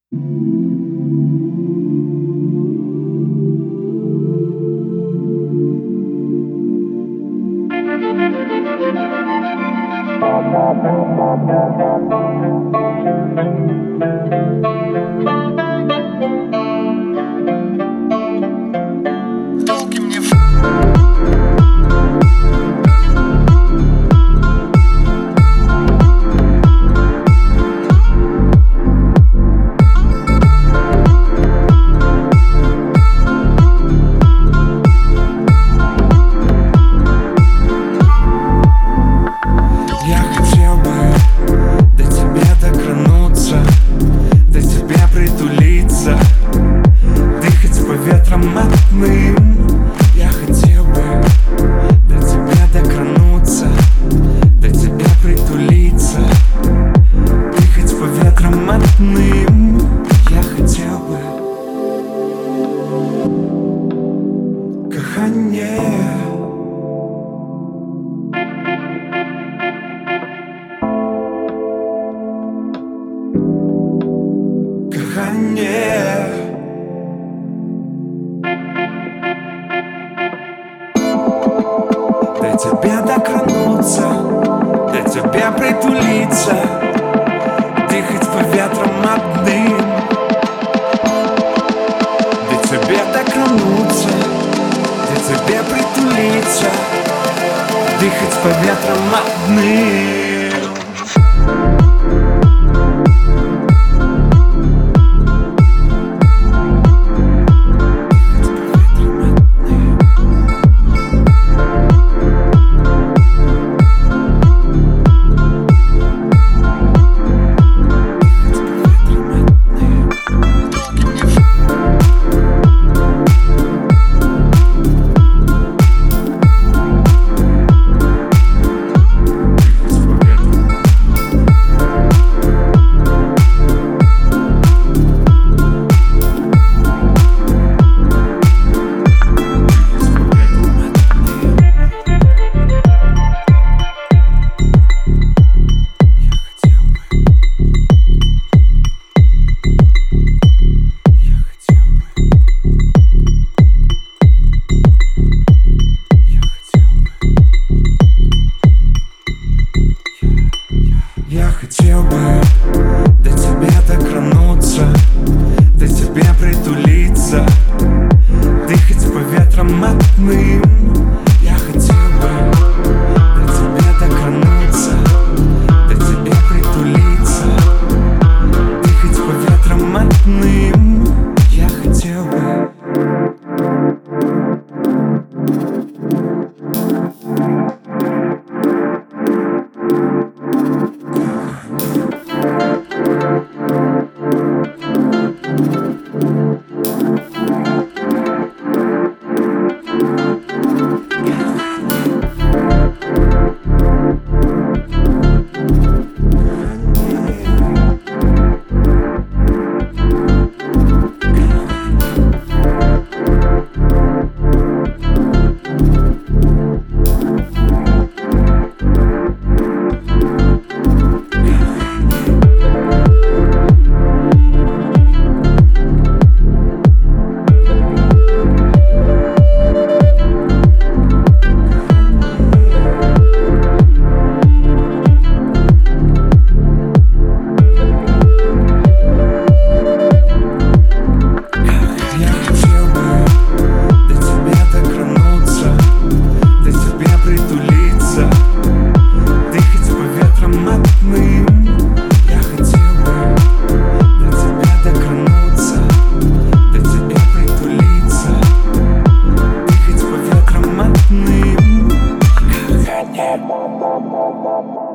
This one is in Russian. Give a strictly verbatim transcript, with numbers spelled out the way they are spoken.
Я хотел бы до тебя дотронуться, до тебя притулиться, дыхать по ветрам матным. Я хотел бы кохание. Кохание. До тебя дотронуться, до тебя притулиться, дыхать по ветрам матным. До тебя дотронуться, до тебя притулиться, дыхать по ветрам матным. Я хотел бы до тебя дотронуться, до тебя притулиться, дыхать по ветрам матным. Я хотел бы до тебя дотронуться, до тебя притулиться, дыхать по ветрам матным. Я хотел бы. Bye.